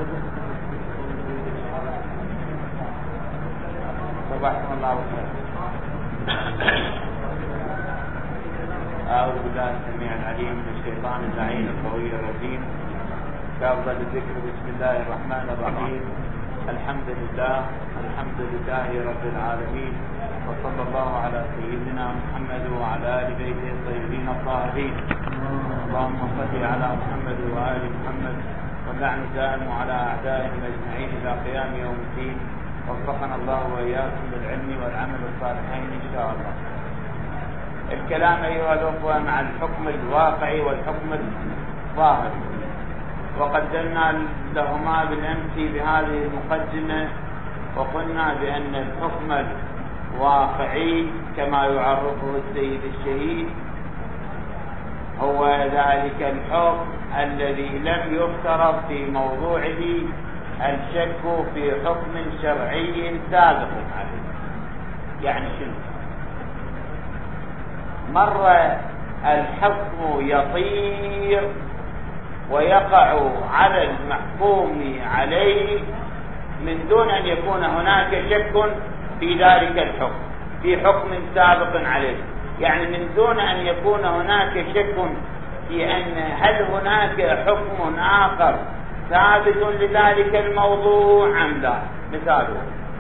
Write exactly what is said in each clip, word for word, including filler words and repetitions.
صباحكم الله بالخير. أعوذ بالله السميع العليم من الشيطان اللعين القوي الرجيم. كافة الذكر. بسم الله الرحمن الرحيم. الحمد لله الحمد لله رب العالمين، وصلى الله على سيدنا محمد وعلى آل بيته الطيبين الطاهرين. اللهم صل على محمد وآل محمد، واللعن دائم على أعدائهم أجمعين إلى قيام يوم الدين. وفقنا الله وإياكم بالعلم والعمل الصالحين إن شاء الله. الكلام أيها الأخوة مع الحكم الواقعي والحكم الظاهري، وقدمنا لهما بالأمس بهذه المقدمة، وقلنا بأن الحكم الواقعي كما يعرفه السيد الشهيد هو ذلك الحكم الذي لم يفترض في موضوعه الشك في حكم شرعي سابق عليه. يعني شنو؟ مرة الحكم يطير ويقع على المحكوم عليه من دون أن يكون هناك شك في ذلك الحكم، في حكم سابق عليه. يعني من دون أن يكون هناك شك في أن هل هناك حكم آخر ثابت لذلك الموضوع أم لا. مثاله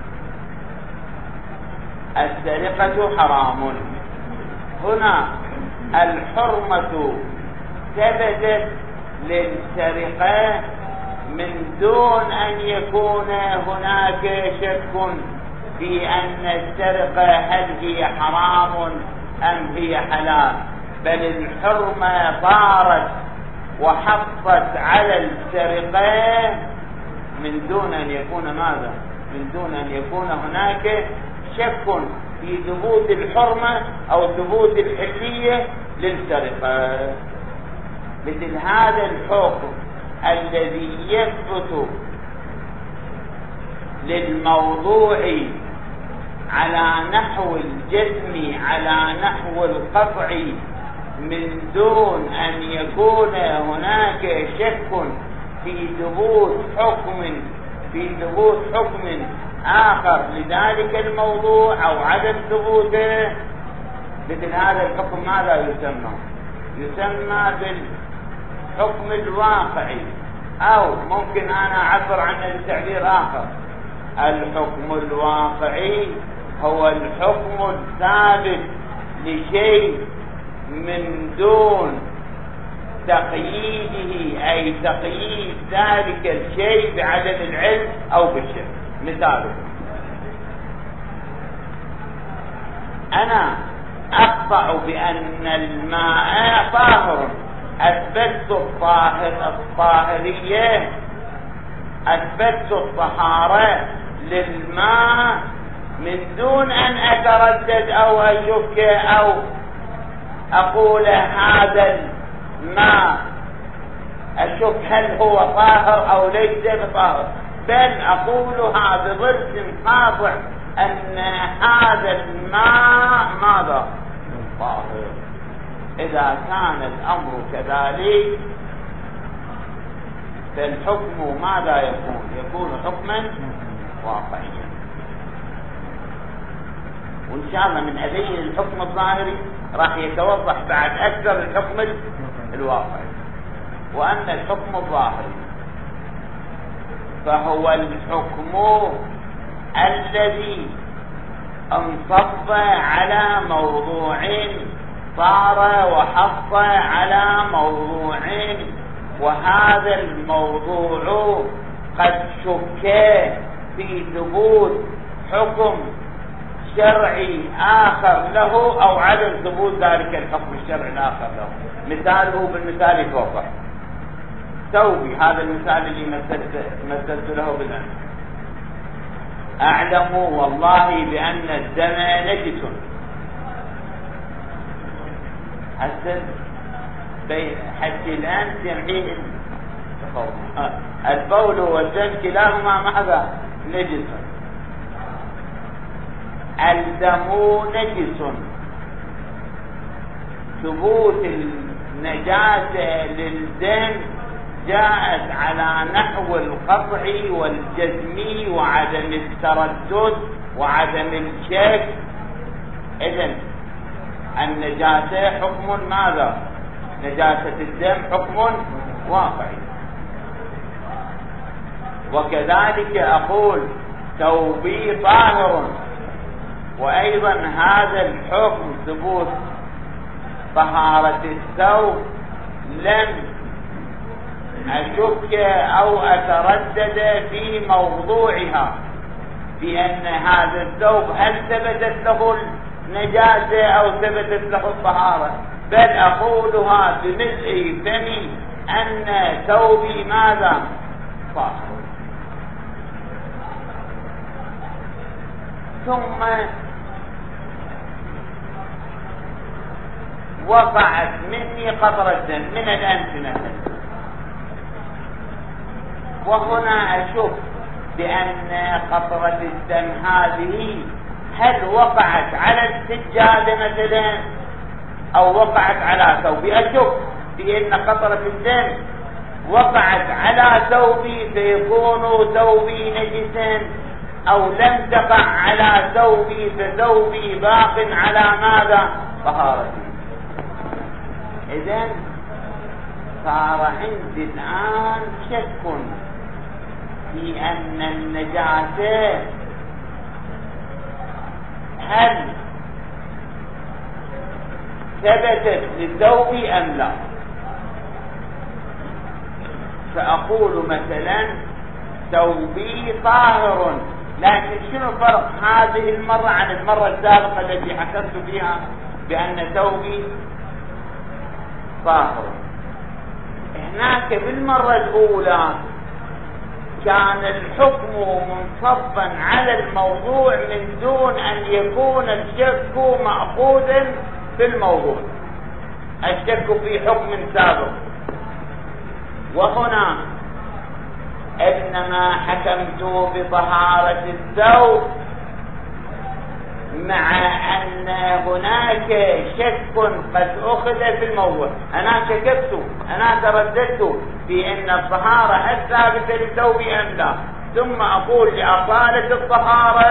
السرقة حرام. هنا الحرمة ثبتت للسرقة من دون أن يكون هناك شك في أن السرقة هل هي حرام أم هي حلال، بل الحرمة طارت وحطت على السرقة من دون أن يكون ماذا؟ من دون أن يكون هناك شك في ثبوت الحرمة أو ثبوت الحلية للسرقة. مثل هذا الحكم الذي يثبت للموضوع على نحو الجزم على نحو القطع من دون أن يكون هناك شك في ثبوت حكم في ثبوت حكم آخر لذلك الموضوع أو عدم ثبوته. مثل هذا الحكم ماذا يسمى؟ يسمى بالحكم الواقعي، أو ممكن أنا أعبر عنه بتعبير آخر. الحكم الواقعي هو الحكم الثابت لشيء من دون تقييده، أي تقييد ذلك الشيء بعدم العلم أو بالشك. مثاله أنا أقطع بأن الماء طاهر، أثبتت الطاهر الطاهرية، أثبتت الطهارة للماء من دون أن أتردد أو أشك أو أقول هذا الماء أشك هل هو طاهر أو ليس بطاهر، بل أقولها بضرس قاطع أن هذا الماء ماذا؟ طاهر. إذا كان الأمر كذلك فالحكم ماذا يكون؟ يكون حكما واقعيا. وإن شاء الله من أبين الحكم الظاهري راح يتوضح بعد أكثر الحكم الواقعي. وأن الحكم الظاهري فهو الحكم الذي انصب على موضوع صار وحط على موضوع، وهذا الموضوع قد شك في ثبوت حكم شرعي آخر له أو عدم ثبوت ذلك الحكم الشرعي الآخر له. مثاله بالمثال يتوضح. ثوبي، هذا المثال اللي مثلت, مثلت له بالأمس. أعلم والله بأن الدم نجس. حتى الآن تمحيه البول والدم كلاهما ماذا؟ نجس. الدم نجس. ثبوت النجاسة للدم جاءت على نحو القطع والجزم وعدم التردد وعدم الشك، إذن النجاسة حكم ماذا؟ نجاسة الدم حكم واقعي. وكذلك أقول ثوبي طاهر، وأيضا هذا الحكم ثبوت طهارة الثوب لم أشك أو أتردد في موضوعها، بأن هذا الثوب هل ثبتت له النجاسة أو ثبتت له الطهارة، بل أقولها بملء فمي أن ثوبي ماذا؟ طاهر. ثم وقعت مني قطرة دم من الأنف، وهنا أشوف بأن قطرة الدم هذه هل وقعت على السجادة مثلا أو وقعت على ثوبي. أشوف بأن قطرة الدم وقعت على ثوبي فيكون ثوبي نجسا، أو لم تقع على ثوبي فثوبي باق على ماذا؟ طهارتي. إذن صار عندي الآن شك في أن النجاسة هل ثبتت للثوب أم لا. فأقول مثلا ثوبي طاهر، لكن شنو فرق هذه المرة عن المرة السابقة التي حكمت فيها بأن ثوبي طاهر؟ هناك بالمرة الأولى كان الحكم منصبا على الموضوع من دون أن يكون الشك مأخوذا في الموضوع، الشك في حكم سابق. وهنا إنما حكمت بطهارة الثوب مع أن هناك شك قد أخذ في الموضوع. أنا شككت، أنا ترددت في أن الطهارة هل ثابتة للثوب أم لا، ثم أقول لأصالة الطهارة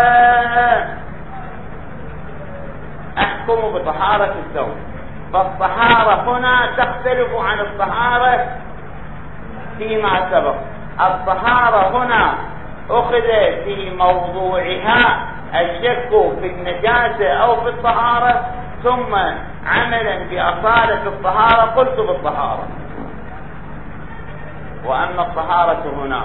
أحكم بطهارة الثوب. فالطهارة هنا تختلف عن الطهارة فيما سبق. الطهارة هنا أخذ في موضوعها الشك في النجاسة أو في الطهارة، ثم عملا بأصالة الطهارة قلت بالطهارة. وأما الطهارة هنا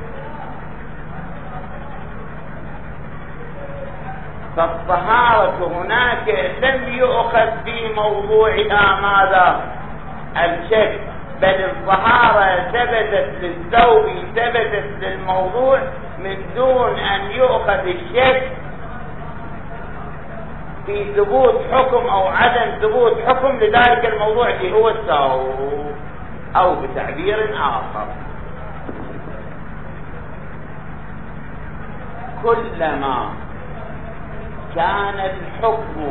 فالطهارة هناك لم يؤخذ في موضوعها ماذا؟ الشك، بل الطهارة ثبتت للثوب، ثبتت للموضوع من دون أن يؤخذ الشك في ثبوت حكم أو عدم ثبوت حكم لذلك الموضوع اللي هو الثوب. أو بتعبير آخر، كلما كان الحكم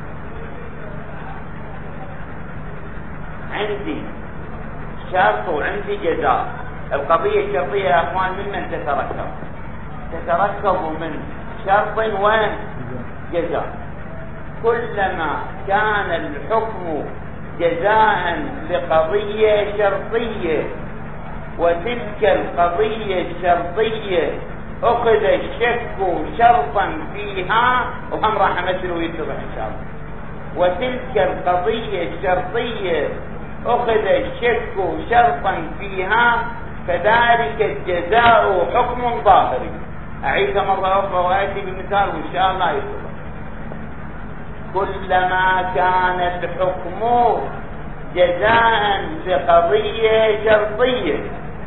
عندي شرط وعندي جزاء. القضية الشرطية يا أخوان ممن تتركب؟ تتركب من شرط وجزاء. كلما كان الحكم جزاء لقضية شرطية وتلك القضية الشرطية أخذ الشك شرطا فيها، وهم راح أمثل ويتضح إن شاء الله، وتلك القضية الشرطية أخذ الشك شرطا فيها، فذلك الجزاء حكم ظاهري. أعيد مرة أخرى وآتي بمثال وإن شاء الله يتضح. كلما كان الحكم جزاء لقضية شرطية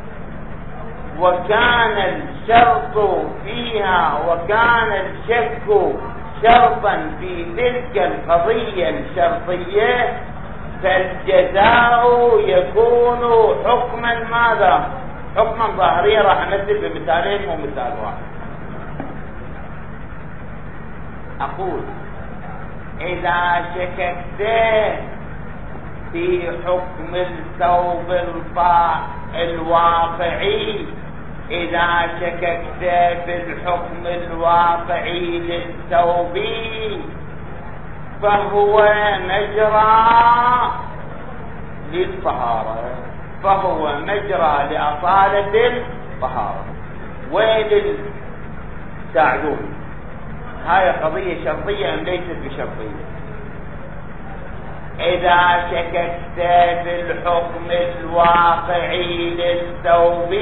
وكان الشرط فيها وكان الشك شرطا في تلك القضية الشرطية، فالجزاء يكون حكما ماذا؟ حكما ظاهريا. راح نمثل بمثالين ومثال واحد. أقول إذا شككت في حكم الثوب الواقعي إذا شككت في الحكم الواقعي للثوب فهو مجرى للطهارة، فهو مجرى لأصالة الطهارة. وين الساعدون؟ هاي قضية شرطية أم ليست بشرطية؟ إذا شككت في الحكم الواقعي للثوب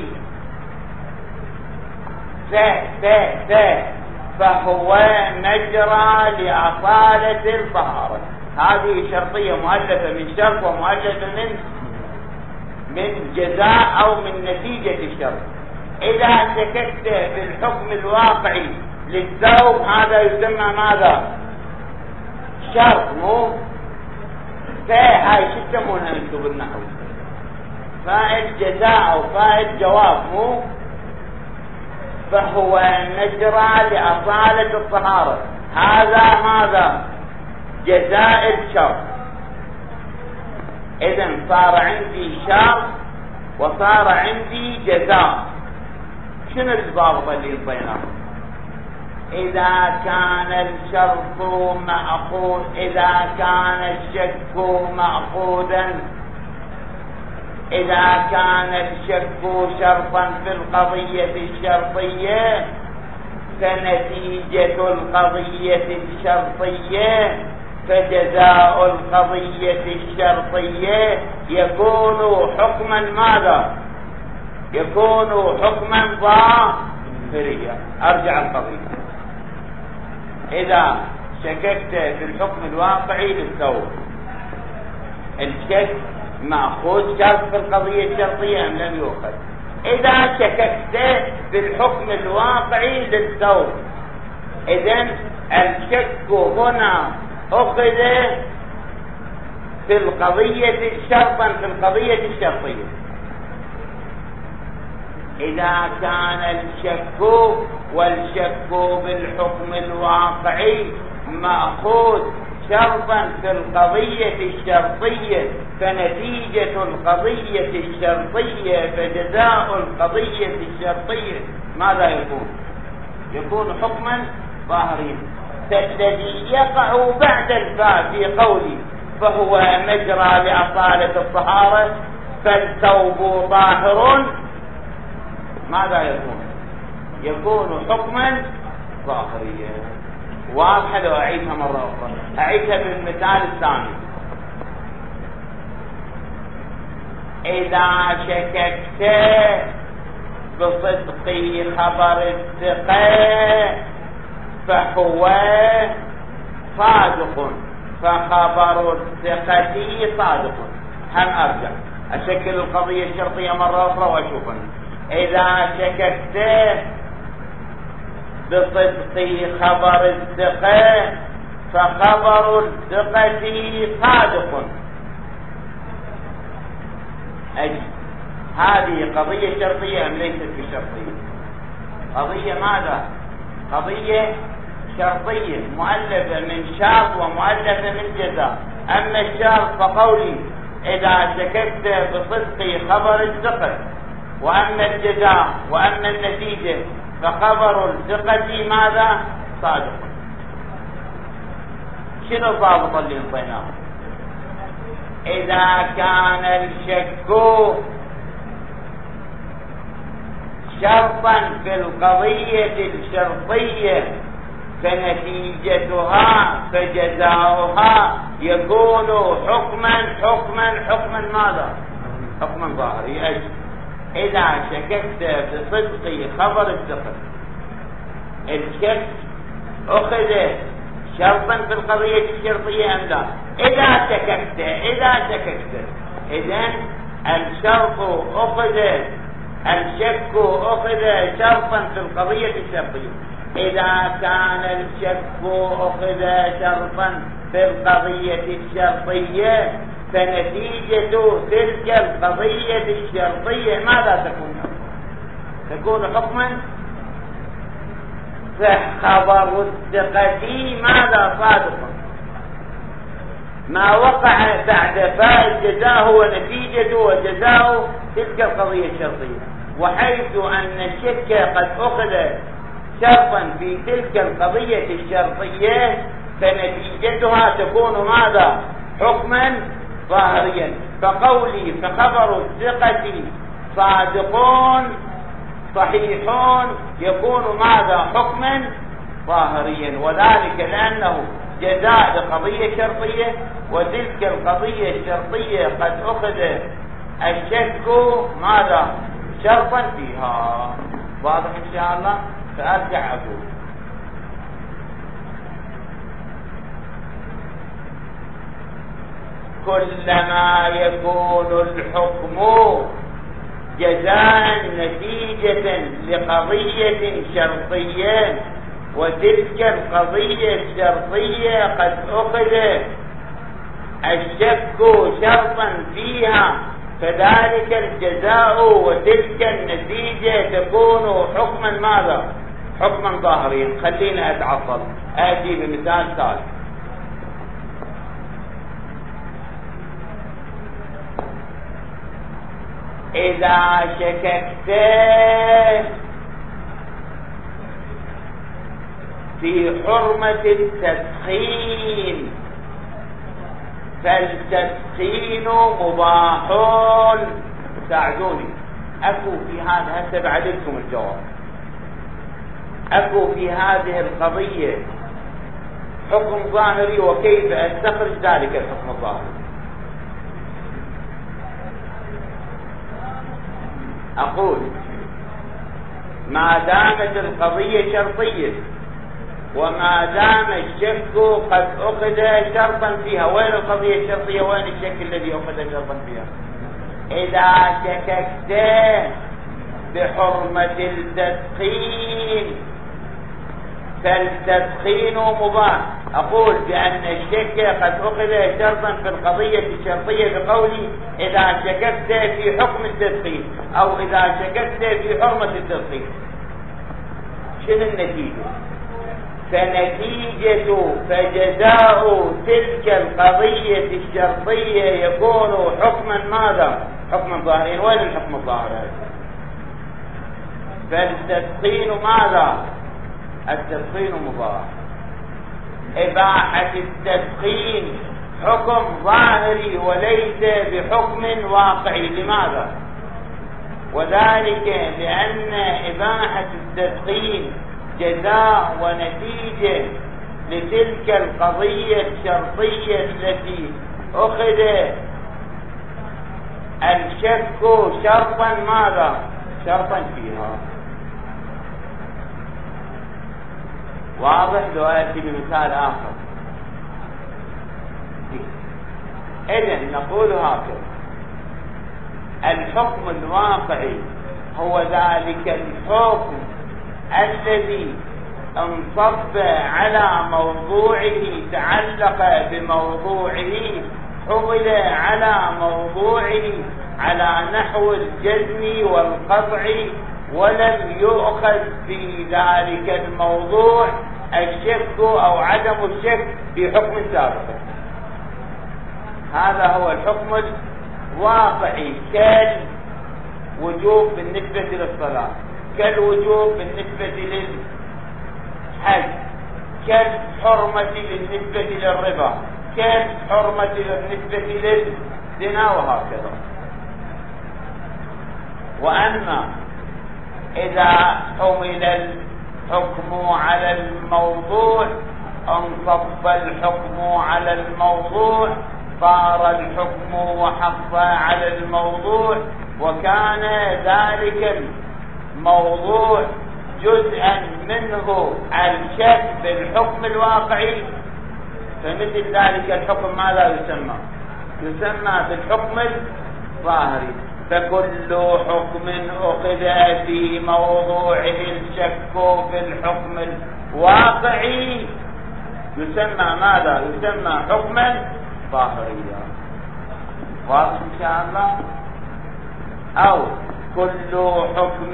ف ف ف فهو مجرى لأصالة الطهارة. هذه شرطية مؤلفة من شرط ومؤلفة من من جزاء أو من نتيجة الشرط. إذا شككت في الحكم الواقعي للثوب هذا يسمى ماذا؟ شرط. مو فهاي شو تسمونها انتم بالنحو؟ فاعل جزاء او فاعل جواب. مو فهو نجرى لأصالة الطهارة. هذا ماذا؟ جزاء الشرط. إذن صار عندي شرط وصار عندي جزاء. شنو الضابط اللي انطيناه؟ إذا كان الشرط مأخوذ، إذا كان الشك مأخوذا، إذا كان الشك شرطا في القضية الشرطية فنتيجة القضية الشرطية فجزاء القضية الشرطية يكون حكما ماذا؟ يكون حكما ظاهريا. أرجع القضية. إذا شككت في الحكم الواقعي للثوب، الشك مأخوذ شرط في القضية الشرطية أم لم يؤخذ؟ إذا شككت في الحكم الواقعي للثوب، إذن الشك هنا أخذ في القضية شرطا في القضية الشرطية. إذا كان الشك والشك بالحكم الواقعي مأخوذ شرطا في القضية الشرطية فنتيجة القضية الشرطية فجزاء القضية الشرطية ماذا يكون؟ يكون حكما ظاهريا. فالذي يقع بعد الفاء في قولي فهو مجرى لأصالة الطهارة فالثوب طاهر ماذا يكون؟ يكون حكما ظاهريا. واضحة؟ لو أعيدها مرة أخرى، أعيدها بالمثال الثاني. إذا شككت بصدق خبر الثقة فهو صادق، فخبر الثقة صادق. هم أرجع أشكل القضية الشرطية مرة أخرى وأشوفها. إذا شككت بصدق خبر الثقة فخبر الثقة صادق. أجل هذه قضية شرطية أم ليست بشرطية؟ قضية ماذا؟ قضية شرطية مؤلفة من شرط ومؤلفة من جزاء. أما الشرط فقولي إذا شككت بصدق خبر الثقة، وأما الجزاء وأما النتيجة فخبر الثقة ماذا؟ صادق. شنو الضابط اللي انطيناه؟ إذا كان الشك شرطا في القضية الشرطية فنتيجتها فجزاؤها يكون حكما حكما حكما ماذا؟ حكما ظاهري. أجل إذا شككت بصدق خبر الثقة، الشك أخذ شرطا في القضية الشرطية أم لا؟ إذا شككت إذا شككت إذن الشرط أخذ الشك أخذ شرطا في القضية الشرطية. إذا كان الشك أخذ شرطا في القضية الشرطية فنتيجة تلك القضية الشرطية ماذا تكون؟ تكون حكما. فخبر الثقة ماذا؟ صادق. ما وقع بعد فاء الجزاء هو نتيجته وجزاؤه تلك القضية الشرطية. وحيث أن الشك قد أخذ شرطا في تلك القضية الشرطية فنتيجتها تكون ماذا؟ حكما ظاهريا. فقولي فخبر الثقة صادقون صحيحون يكون ماذا؟ حكما ظاهريا، وذلك لأنه جزاء لقضية شرطية، وتلك القضية الشرطية قد أخذ الشك ماذا؟ شرطا فيها. واضح إن شاء الله؟ فأرجع أقول كلما يكون الحكم جزاء نتيجة لقضية شرطية وتلك القضية الشرطية قد أخذ الشك شرطا فيها فذلك الجزاء وتلك النتيجة تكون حكما ماذا؟ حكما ظاهريا. خلينا أتعطل آتي بمثال ثالث. إذا شككت في حرمة التدخين فالتدخين مباح. ساعدوني، أكو في هذا هسه بعدلكم الجواب. أكو في هذه القضية حكم ظاهري وكيف أستخرج ذلك الحكم الظاهري؟ أقول ما دامت القضية شرطية وما دام الشك قد أخذ شرطا فيها. وين القضية الشرطية؟ وين الشك الذي أخذ شرطا فيها؟ إذا شككت بحرمة التدخين فالتدخين مباح. أقول بأن الشك قد أخذ شرطا في القضية الشرطية بقولي إذا شككت في حكم التدخين أو إذا شككت في حرمة التدخين. شنو النتيجة؟ فنتيجة فجزاء تلك القضية الشرطية يكون حكما ماذا؟ حكما ظاهريا. وين الحكم الظاهري؟ فالتدخين ماذا؟ التدخين مباح. إباحة التدخين حكم ظاهري وليس بحكم واقعي. لماذا؟ وذلك لأن إباحة التدخين جزاء ونتيجة لتلك القضية الشرطية التي أخذ الشك شرطا ماذا؟ شرطا فيها. واضح؟ لو أتي بمثال آخر. إذن نقول هكذا: الحكم الواقعي هو ذلك الحكم الذي انصب على موضوعه، تعلق بموضوعه، حمل على موضوعه على نحو الجزم والقطع، ولم يؤخذ في ذلك الموضوع الشك أو عدم الشك في حكم سابق. هذا هو الحكم الواقعي، كالوجوب بالنسبة للصلاة، كالوجوب بالنسبة للحج، كالحرمة بالنسبة للربا، كالحرمة بالنسبة للزنا، وهكذا. وأما إذا حمل الحكم على الموضوع انصب الحكم على الموضوع صار الحكم وحف على الموضوع، وكان ذلك الموضوع جزءا منه الشك بالحكم الواقعي، فمثل ذلك الحكم ماذا يسمى؟ يسمى بالحكم الظاهري. فكل حكم أخذ في موضوعه الشك في الحكم الواقعي يسمى ماذا؟ يسمى حكما ظاهريا. واضح إن شاء الله؟ أو كل حكم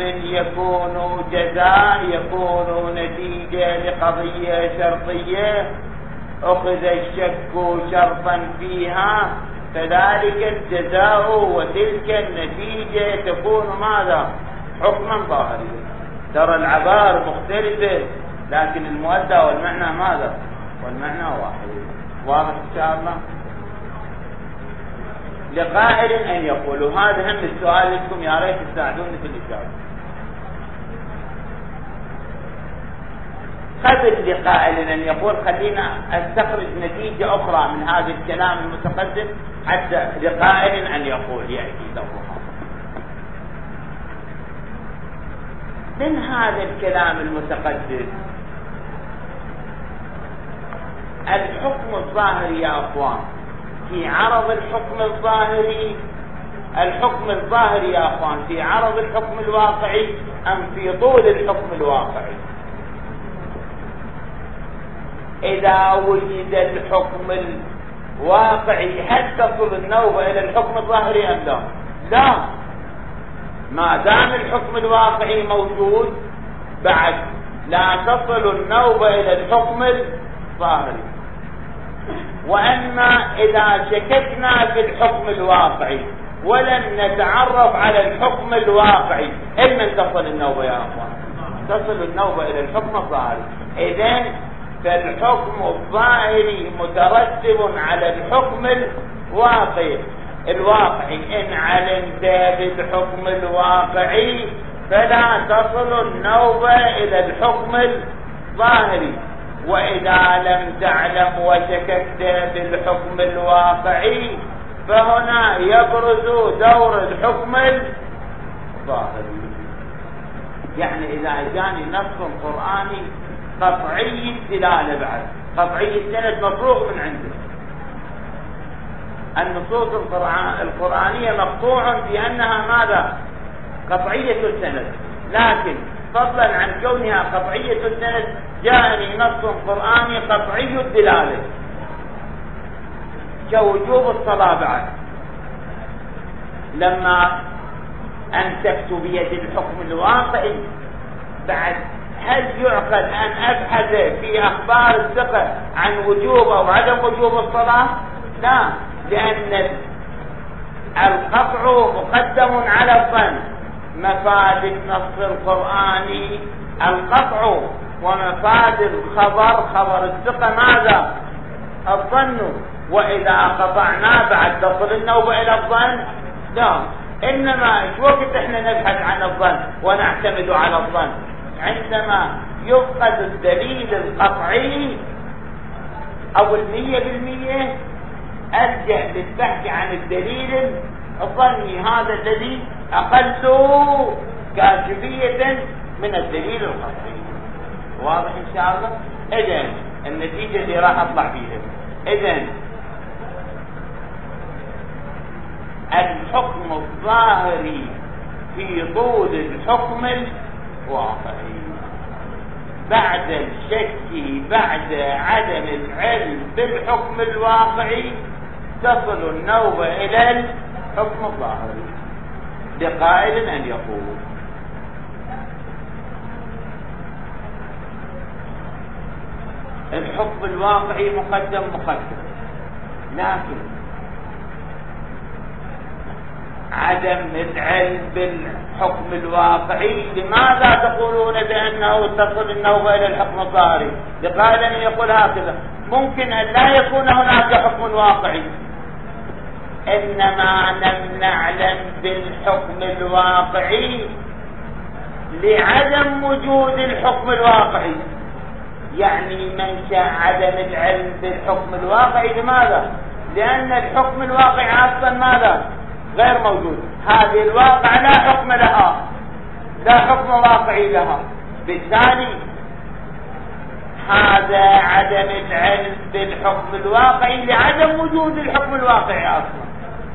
يكون جزاء، يكون نتيجة لقضية شرطية، أخذ الشك شرطا فيها فذلك الجزاء وتلك النتيجة تكون ماذا؟ حكما ظاهريا. ترى العبارة مختلفة لكن المؤدى والمعنى ماذا؟ والمعنى واحد. واضح إن شاء الله؟ لقائل أن يقولوا هذا هم السؤال لكم يا ريت تساعدوني في الإجابة. قبل لقائل أن يقول خلينا أستخرج نتيجة أخرى من هذا الكلام المتقدم حتى لقائل أن يقول يأتي دورها. من هذا الكلام المتقدم الحكم الظاهري يا أخوان في عرض الحكم الظاهري، الحكم الظاهري يا أخوان في عرض الحكم الواقعي أم في طول الحكم الواقعي؟ إذا وجد الحكم الواقعي هل تصل النوبة إلى الحكم الظاهري أم لا؟ لا، ما دام الحكم الواقعي موجود بعد لا تصل النوبة إلى الحكم الظاهري. وأما إذا شككنا في الحكم الواقعي ولم نتعرف على الحكم الواقعي إذن تصل النوبة يا أخوان؟ تصل النوبة إلى الحكم الظاهري. إذن فالحكم الظاهري مترتب على الحكم الواقعي. الواقعي إن علمت بالحكم الواقعي فلا تصل النوبة إلى الحكم الظاهري، وإذا لم تعلم وشككت بالحكم الواقعي فهنا يبرز دور الحكم الظاهري. يعني إذا جاني نص قرآني قطعي الدلالة بعد قطعي السند مفروغ من عنده، النصوص القرآنية مقطوع بأنها ماذا؟ قطعية السند، لكن فضلا عن كونها قطعية السند جاءني نص قرآني قطعي الدلالة كوجوب الصلاة بعد. لما أمسكت بيد الحكم الواقعي بعد هل يعقل أن أبحث في أخبار الثقة عن وجوب أو عدم وجوب الصلاة؟ لا، لأن القطع مقدم على الظن. مفاد النص القرآني القطع، ومفاد الخبر خبر الثقة ماذا؟ الظن. وإذا قطعنا بعد تصل النوبة إلى الظن؟ لا، إنما إيش وقت إحنا نبحث عن الظن ونعتمد على الظن؟ عندما يفقد الدليل القطعي أو المية بالمية ألجأ للبحث عن الدليل الظني، هذا الذي أقل كاشفية من الدليل القطعي. واضح إن شاء الله؟ إذن النتيجة اللي راح أطلع فيها، إذن الحكم الظاهري في طول الحكم الواقعي بعد الشك بعد عدم العلم بالحكم الواقعي تصل النوبة إلى الحكم الظاهري. لقائل أن يقول الحكم الواقعي مقدم مقدم، لكن عدم العلم بالحكم الواقعي لماذا تقولون بأنه تصل النوبة إلى الحكم الظاهري؟ لقائل أن يقول هكذا ممكن أن لا يكون هناك حكم واقعي، إنما لم نعلم بالحكم الواقعي لعدم وجود الحكم الواقعي. يعني منشأ عدم العلم بالحكم الواقعي لماذا؟ لأن الحكم الواقعي أصلا ماذا؟ غير موجود. هذه الواقع لا حكم لها، لا حكم واقعي لها، بالتالي هذا عدم العلم بالحكم الواقعي لعدم وجود الحكم الواقعي أصلا،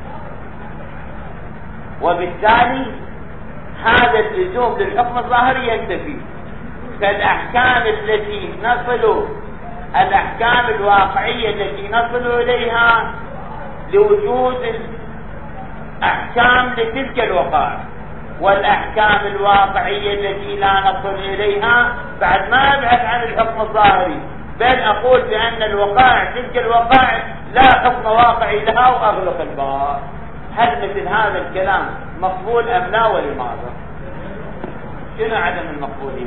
وبالتالي هذا اللزوم للحكم الظاهري ينتفي. فالأحكام التي نصل الأحكام الواقعية التي نصل إليها لوجود أحكام لتلك الوقائع، والأحكام الواقعية التي لا نصل إليها بعد ما نبحث عن الحكم الظاهري بل أقول بأن الوقائع تلك الوقائع لا حكم واقعي لها وأغلق الباب. هل مثل هذا الكلام مقبول أم لا ولماذا؟ شنو عدم المقبولية؟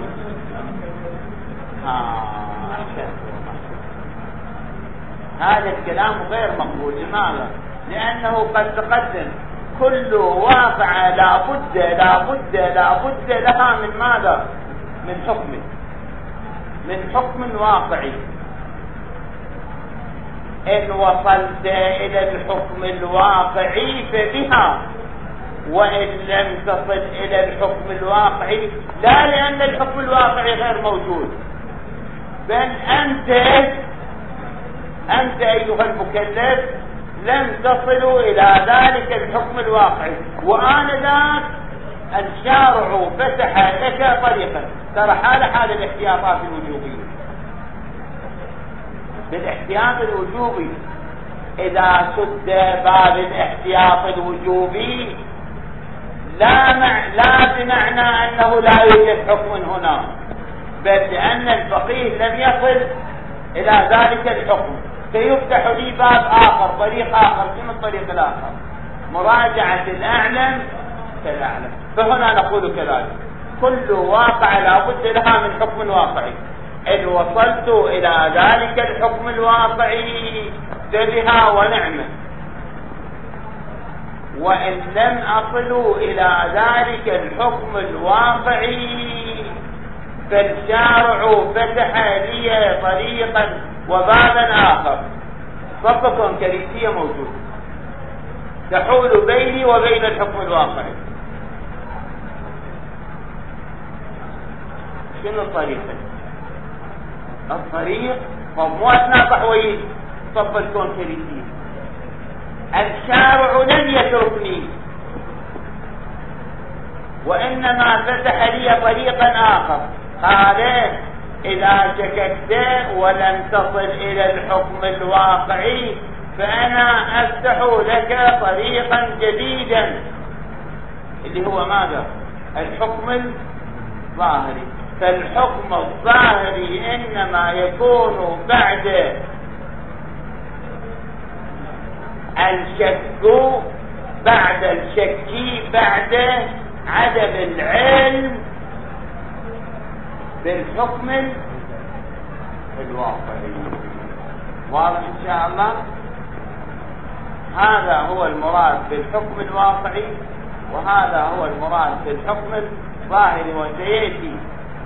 آه هذا الكلام غير مقبول. لماذا؟ لأنه قد تقدم كل واقع لا بد لا بد لا بد لها من ماذا؟ من حكم، من حكم واقعي. إن وصلت إلى الحكم الواقعي فبها، وإن لم تصل إلى الحكم الواقعي لا، لأن الحكم الواقعي غير موجود، بل أنت أنت أيها المكلف لم تصلوا إلى ذلك الحكم الواقعي، وآنذاك الشارع فتح لك طريقا. ترى حال حال الاحتياطات الوجوبية، بالاحتياط الوجوبي إذا سد باب الاحتياط الوجوبي لا مع لا بمعنى أنه لا يوجد حكم هنا، بل لأن الفقيه لم يصل إلى ذلك الحكم، سيفتح لي باب آخر، طريق آخر. من الطريق الآخر مراجعة الأعلم كالأعلم. فهنا نقول كذلك كل واقع لا بد لها من حكم واقعي. إن وصلت إلى ذلك الحكم الواقعي فبها ونعمة، وإن لم أصل إلى ذلك الحكم الواقعي فالشارع فتح لي طريقا وبابا آخر. صفة كريسية موجودة تحول بيني وبين الحكم الواقعي. شنو الطريق؟ الطريق مو أثناء تحويل صفة الكون كريسية. الشارع لم يتركني، وإنما فتح لي طريقا آخر. قال إذا شككت ولم تصل إلى الحكم الواقعي فأنا أفتح لك طريقا جديدا، اللي هو ماذا؟ الحكم الظاهري. فالحكم الظاهري إنما يكون بعد الشك، بعد الشك بعد عدم العلم بالحكم الواقعي. واضح إن شاء الله؟ هذا هو المراد بالحكم الواقعي، وهذا هو المراد بالحكم الظاهري. وسيأتي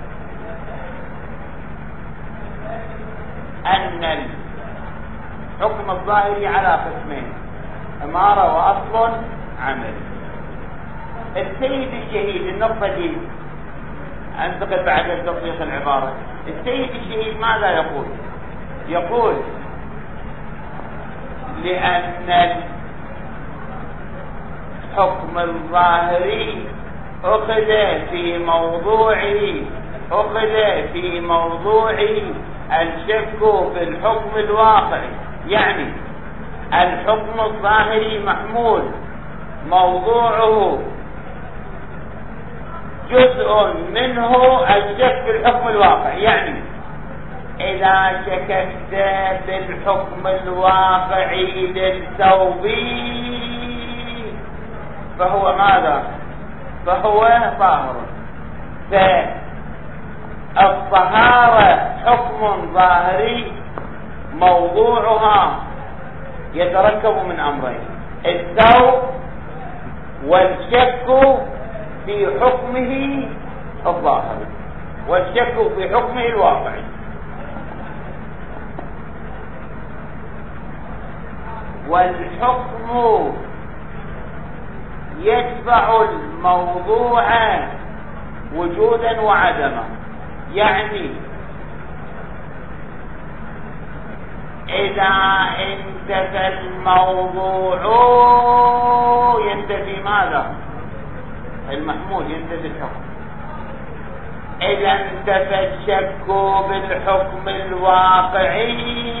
أن الحكم الظاهري على قسمين: إمارة وأصل عمل. السيد الشهيد، النقطة دي أنتقل بعد تطبيق العبارة. السيد الشهيد ماذا يقول؟ يقول لأن الحكم الظاهري أخذ في موضوعه أخذ في موضوعه الشك في الحكم الواقعي. يعني الحكم الظاهري محمول موضوعه جزء منه الشك في الحكم الواقعي. يعني إذا شككت بالحكم الواقعي للثوب فهو ماذا؟ فهو طاهر. فالطهارة حكم ظاهري موضوعها يتركب من أمرين: الثوب والشك في حكمه الظاهري والشك في حكمه الواقعي. والحكم يتبع الموضوع وجودا وعدما. يعني إذا انتفى الموضوع ينتفي ماذا؟ المحمول، ينتفي الحكم. إذا انتفى الشك بالحكم الواقعي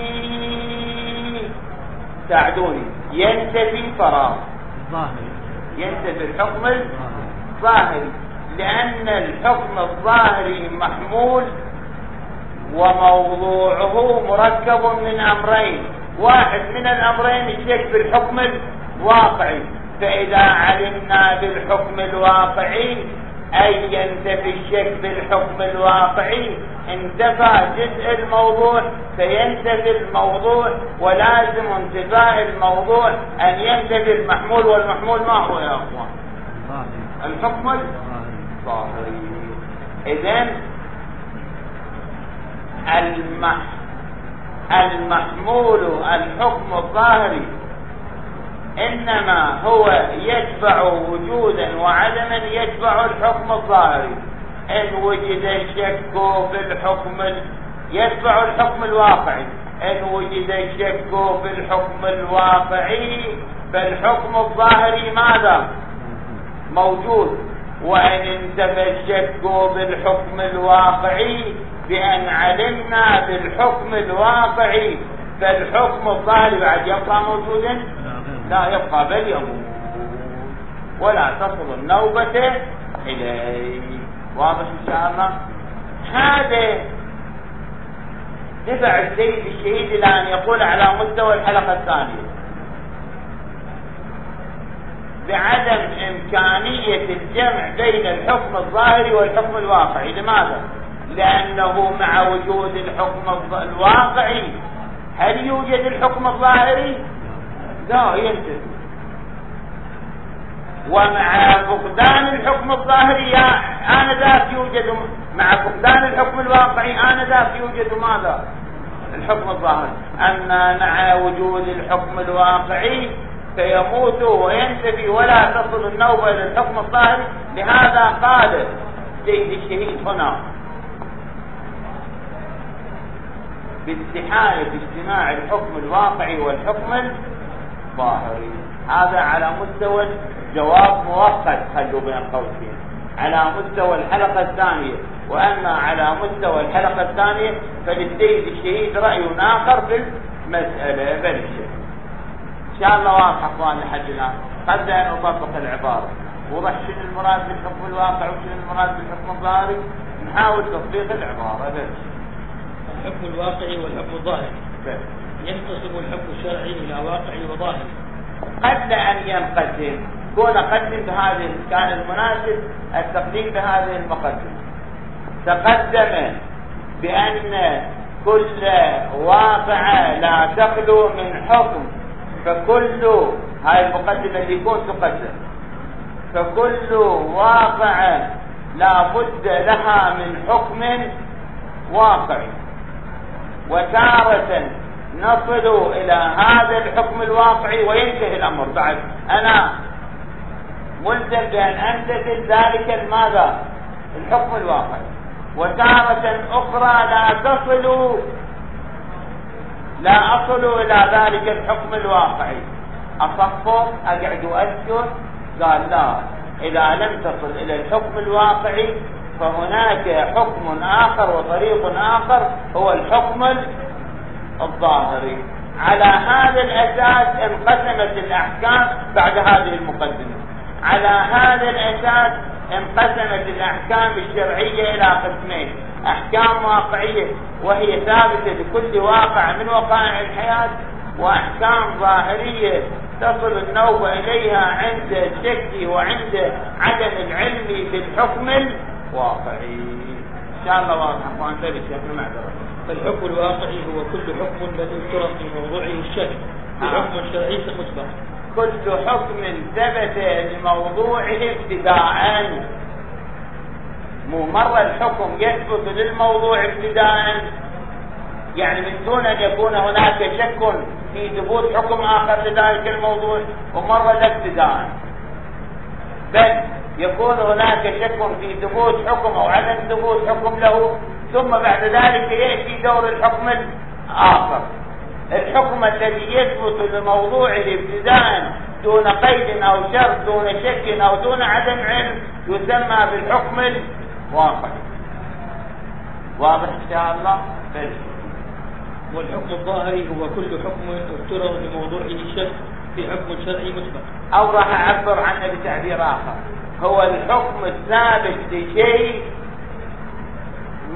ساعدوني، ينتفي فراغ ظاهري، ينتفي الحكم الظاهري، لأن الحكم الظاهري محمول وموضوعه مركب من أمرين، واحد من الأمرين الشك بالحكم الواقعي. فإذا علمنا بالحكم الواقعي أي ينتفي الشك بالحكم الواقعي انتفى جزء الموضوع فينتفي الموضوع، ولازم انتفاء الموضوع أن ينتفي المحمول، والمحمول ما هو يا أخوان؟ الحكم الظاهري. إذن المح المحمول الحكم الظاهري إنما هو يتبع وجودا وعدما يتبع الحكم الظاهري. إن وجد الشك في الحكم يتبع الحكم الواقعي، إن وجد الشك في الحكم الواقعي فالحكم الظاهري ماذا؟ موجود. وإن انتفى الشك بالحكم الواقعي بأن علمنا بالحكم الواقعي فالحكم الظاهري بعد يبقى موجودا؟ لا يبقى، بل يموت ولا تصل النوبة إليه. واضح إن شاء الله؟ هذا دفع السيد الشهيد إلى أن يقول على مستوى الحلقة الثانية بعدم إمكانية الجمع بين الحكم الظاهري والحكم الواقعي. لماذا؟ لأنه مع وجود الحكم الواقعي هل يوجد الحكم الظاهري؟ لا ينتهي. ومع فقدان الحكم الظاهري آنذاك يوجد، مع فقدان الحكم الواقعي آنذاك يوجد ماذا؟ الحكم الظاهري. أما مع وجود الحكم الواقعي فيموت وينتفي ولا تصل النوبة إلى الحكم الظاهري. لهذا قال سيد الشهيد هنا باستحالة اجتماع الحكم الواقعي والحكم الظاهري. هذا على مستوى جواب مؤقت، خلوا بين قوسين، على مستوى الحلقة الثانية. وأما على مستوى الحلقة الثانية فللسيد الشهيد رأي آخر في المسألة بالشيء. إن شاء الله واضح أخوان لحد الآن. قبل أن أطبق العبارة وضح شنو المراد بالحكم الواقع وشنو المراد بالحكم الظاهري، نحاول تطبيق العبارة بالشيء. الحكم الواقعي والحكم الظاهري ينقسم الحكم الشرعي إلى واقعي وظاهري. قبل أن ينقسم كون قدم بهذه، كان المناسب التقديم بهذه المقدمة. تقدم بأن كل واقع لا تخلو من حكم، فكل هاي المقدمة اللي يكون تقدم، فكل واقع لا بد لها من حكم واقعي. وتارة نصل إلى هذا الحكم الواقعي وينتهي الأمر. بعد أنا ملزم بأن أمتثل ذلك الماذا؟ الحكم الواقعي. وتارة أخرى لا تصل لا أصل إلى ذلك الحكم الواقعي، أصفر أقعد أسكت. قال لا، إذا لم تصل إلى الحكم الواقعي فهناك حكم آخر وطريق آخر هو الحكم الظاهري. على هذا الأساس انقسمت الأحكام بعد هذه المقدمة. على هذا الأساس انقسمت الأحكام الشرعية إلى قسمين: أحكام واقعية وهي ثابتة لكل واقع من وقائع الحياة، وأحكام ظاهرية تصل النوبة إليها عند الشك وعند عدم العلم بالحكم الواقعي. إن شاء الله واضح أخوان ذلك شكل معذرة. فالحكم الواقعي هو كل حكم لم يفترض في موضوعه الشك بحكم شرعي مسبق. كل حكم ثبت لموضوعه ابتداء، مو مرة الحكم يثبت للموضوع ابتداء، يعني من دون أن يكون هناك شك في ثبوت حكم آخر لذلك الموضوع، ومرة لا ابتداء، بل يكون هناك شك في ثبوت حكم أو عدم ثبوت حكم له، ثم بعد ذلك يأتي دور الحكم الآخر. الحكم الذي يثبت لموضوعه ابتداء دون قيد أو شرط، دون شك أو دون عدم علم، يسمى بالحكم الواقعي. واضح إن شاء الله؟ بل. والحكم الظاهري هو كل حكم افترض لموضوعه الشك في حكم شرعي مسبق. أو راح أعبر عنه بتعبير آخر: هو الحكم الثابت لشيء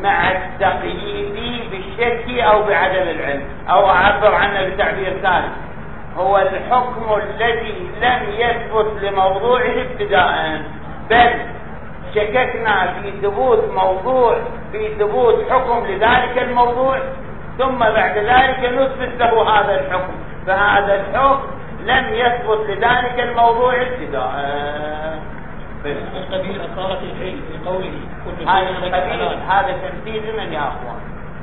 مع التقييد بالشك أو بعدم العلم، أو أعبر عنه بتعبير ثاني، هو الحكم الذي لم يثبت لموضوعه ابتداء، بل شككنا في ثبوت موضوع في ثبوت حكم لذلك الموضوع، ثم بعد ذلك نثبت له هذا الحكم، فهذا الحكم لم يثبت لذلك الموضوع ابتداء. من قبيل أصالة الحل في قوله كل هذا شيء لك القبيل حلال. هذا تمثيل من يا أخوان؟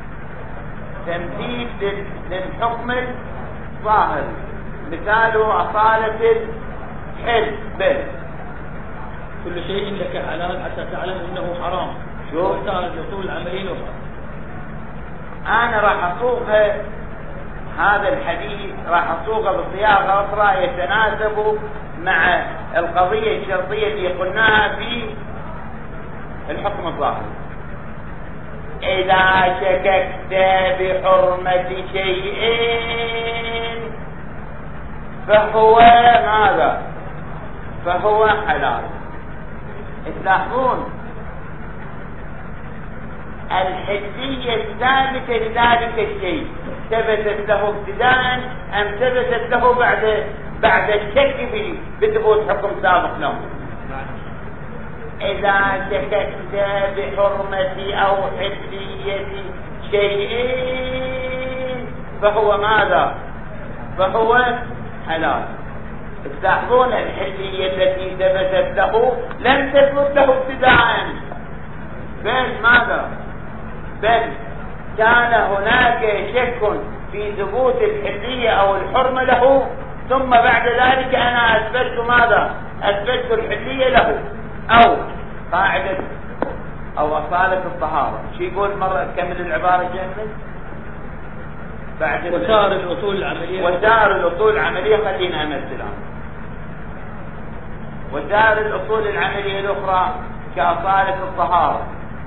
تمثيل لل- للحكم الظاهر، مثاله أصالة الحل بل كل شيء لك حلال حتى تعلم أنه حرام. شوف. وسائر الأصول العملية الأخرى. أنا راح أصوغ هذا الحديث، راح أصوغه بصياغة أخرى يتناسب مع القضية الشرطية اللي قلناها في الحكم الظاهر. إذا شككت بحرمة شيء فهو ماذا؟ فهو حلال. تلاحظون الحلية الثابتة لذلك الشيء ثبتت له ابتداء أم ثبتت له بعد بعد الشك به بثبوت حكم سابق له؟ إذا شككت بحرمة أو حلية شيء فهو ماذا؟ فهو حلال. تلاحظون الحلية التي ثبتت له لم تثبت له ابتداء، بل ماذا؟ بل كان هناك شك في ثبوت الحلية أو الحرمة له، ثم بعد ذلك أنا أثبت ماذا؟ أثبت الحلية له. أو قاعدة أو أصالة الطهارة، شو يقول مرة كمل العبارة جميل بعد وسائر الأصول العملية وسائر الأصول العملية. خلينا أمثلها. وسائر الأصول العملية الأخرى كأصالة الطهارة،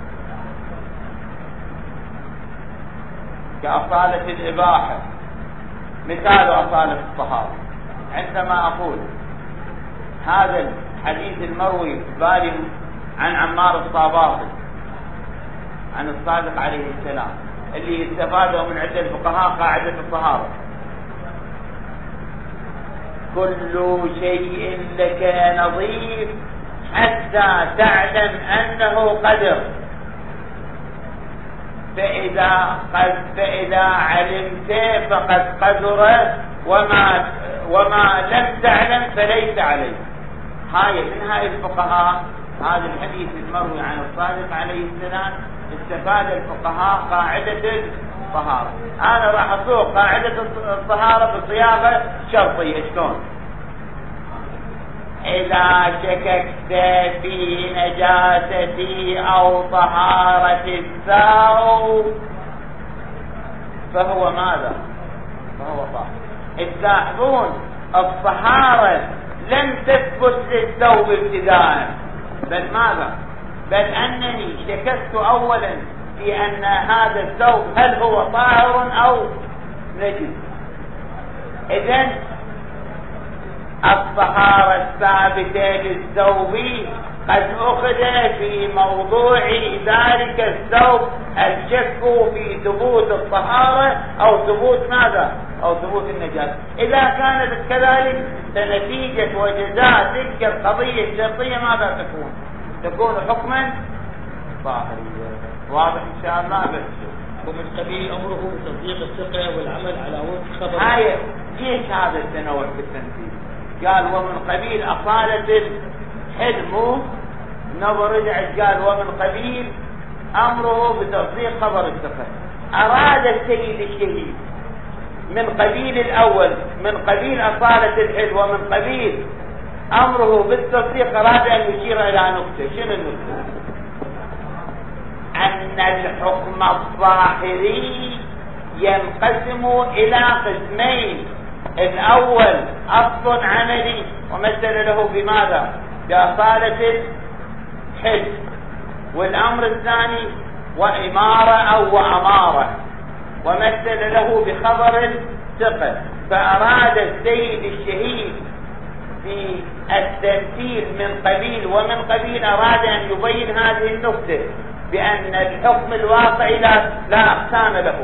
كأصالة الإباحة. مثال أصالة الطهارة عندما أقول هذا الحديث المروي بالي عن عمار الصاباطي عن الصادق عليه السلام اللي استفاده من عدة الفقهاء قاعدة الطهارة: كل شيء لك نظيف حتى تعلم أنه قدر، فإذا قد فإذا علمت فقد قدر، وما وما لم تعلم فليس عليه. هاي من هاي الفقهاء هذا الحديث المروي عن الصادق عليه السلام استفاد الفقهاء قاعدة الطهارة. أنا راح أسوق قاعدة الطهارة بصياغة شرطية. شلون؟ إذا شككت في نجاسة أو طهارة الثوب فهو ماذا؟ فهو طاهر. تلاحظون الطهارة لم تثبت للثوب ابتداء، بل ماذا؟ بل أنني شككت أولا في أن هذا الثوب هل هو طاهر أو نجس. إذن الطهارة الثابتة للثوب قد أخذ في موضوع ذلك الثوب الشك في ثبوت الطهارة أو ثبوت ماذا؟ أو ثبوت النجاسة. إذا كانت كذلك فنتيجة وجزاء تلك القضية الشرطية ماذا تكون؟ تكون حكما ظاهريا. واضح إن شاء الله؟ بس ومن قبيل أمره بتصديق الثقة والعمل على وفق خبر. هاي ليش هذا التنوع في التنفيذ؟ قال ومن قبيل أصالة الحلم، نظر رجعت قال ومن قبيل أمره بتصديق خبر الثقة. أراد السيد الشهيد من قبيل الأول من قبيل أصالة الحلم ومن قبيل أمره بالتصديق، أراد أن يشير إلى نقطة. شنو النقطة؟ أن الحكم الظاهري ينقسم إلى قسمين: الأول أصل عملي ومثل له بماذا؟ بأصالة الحل، والأمر الثاني وإمارة أو وأمارة ومثل له بخبر الثقة. فأراد السيد الشهيد في التمثيل من قبيل ومن قبيل أراد أن يبين هذه النقطة بأن الحكم الواقعي لا, لا أقسام له،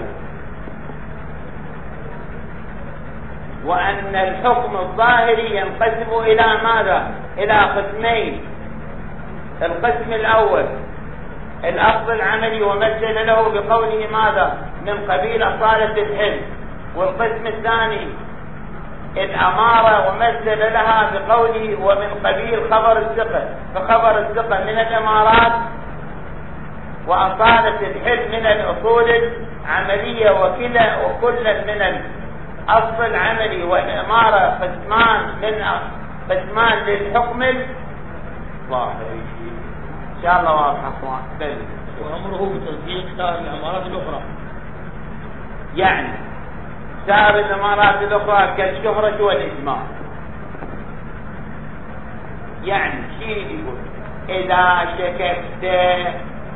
وأن الحكم الظاهري ينقسم إلى ماذا؟ إلى قسمين. القسم الأول الأصل العملي ومثل له بقوله ماذا؟ من قبيل أصالة الحلم. والقسم الثاني الأمارة ومثل لها بقوله ومن قبيل خبر الثقة، فخبر الثقة من الإمارات وأصالة الحلم من الأصول العملية، وكلا وكل من الأصل العملي والإمارة قسمان من قسمان للحكم الظاهري. إن شاء الله واضح أخوان. وأمره بتصديق سائر الأمارات الأخرى، يعني سائر الأمارات الأخرى كالشهرة والإجماع. يعني شيء يقول إذا شككت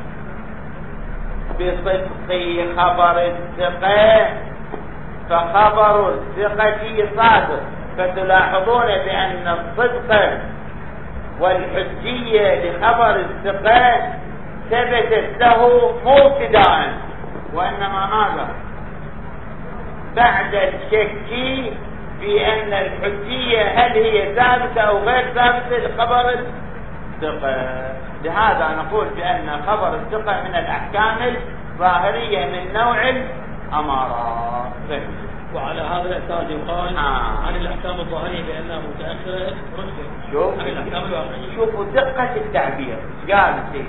بصدق خبر الثقة فخبر الثقة صادق، فتلاحظون بأن الصدق والحجية لخبر الثقة ثبتت له مو ابتداء، وإنما ماذا؟ بعد الشك في أن الحجية هل هي ثابتة أو غير ثابتة لخبر الثقة. لهذا نقول بأن خبر الثقة من الأحكام الظاهرية من نوع الأمارات. وعلى هذا الأساس يقال آه. عن الأحكام الظاهرية بأنها متأخرة رشدا. شوف عن الأحكام الواقعية. شوفوا دقة التعبير قال سيدي.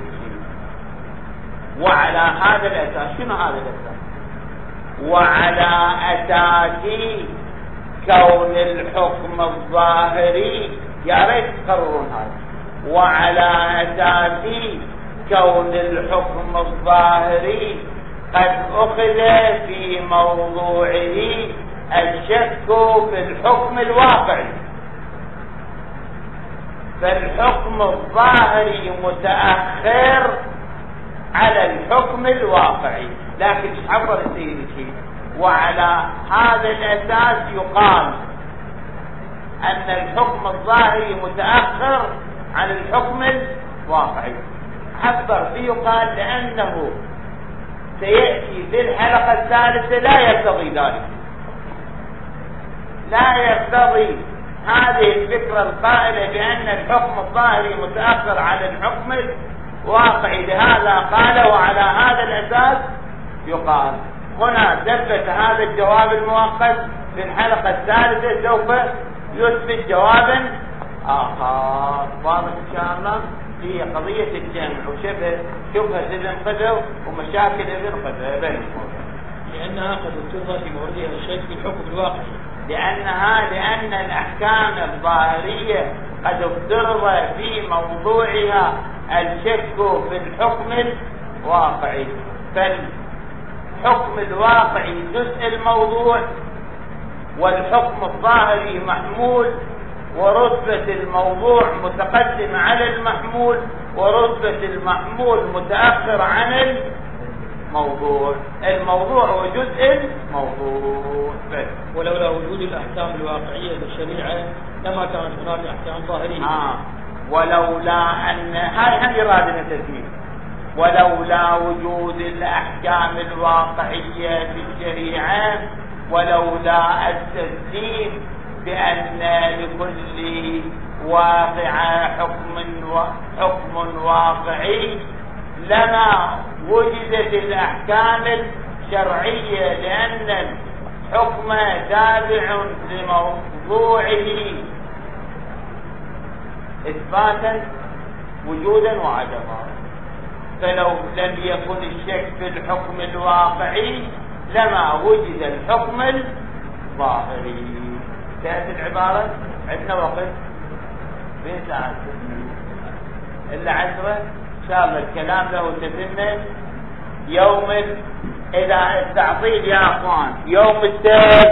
وعلى هذا الأساس، شنو هذا الأساس؟ وعلى أساس كون الحكم الظاهري، يا ريت تقررون هذا، وعلى أساس كون الحكم الظاهري قد أخذ في موضوعه الشك في الحكم الواقعي، فالحكم الظاهري متأخر على الحكم الواقعي. لكن عبر السيد شيء، وعلى هذا الأساس يقال أن الحكم الظاهري متأخر عن الحكم الواقعي. عبر فيه قال لأنه سيأتي في الحلقة الثالثة لا يقتضي ذلك، لا يقتضي هذه الفكرة القائلة بأن الحكم الظاهري متأخر على الحكم الواقعي. لهذا قال وعلى هذا الأساس يقال. هنا ثبت هذا الجواب المؤقت، في الحلقة الثالثة سوف يثبت جوابا آخر. واضح إن شاء الله في قضية الجمع وشبه شبهة ابن قدر ومشاكل ابن قدر بينهم، لأنها قد افترض في موردها الشك في الحكم الواقعي، لأنها لأن الأحكام الظاهرية قد افترض في موضوعها الشك في الحكم الواقعي. فالحكم الواقعي جزء الموضوع، والحكم الظاهري محمول، ورتبة الموضوع متقدم على المحمول، ورتبة المحمول متأخر عن الموضوع. الموضوع هو جزء الموضوع. ولولا وجود الأحكام الواقعية للشريعة لما كانت هناك أحكام ظاهرية. آه. ولولا أن هاي هم إرادة تسمية، ولولا وجود الأحكام الواقعية في الشريعة، ولولا التسليم بأن لكل واقع حكم حكم واقعي لما وجدت الأحكام الشرعية، لأن الحكم تابع لموضوعه إثباتا وجودا وعدما. فلو لم يكن الشك في الحكم الواقعي لما وجد الحكم الظاهري. تأتي العبارة عندنا وقت بين ساعات إلا عشرة إن شاء الله. الكلام له تتمة يوم إذا التعطيل يا أخوان يوم السبت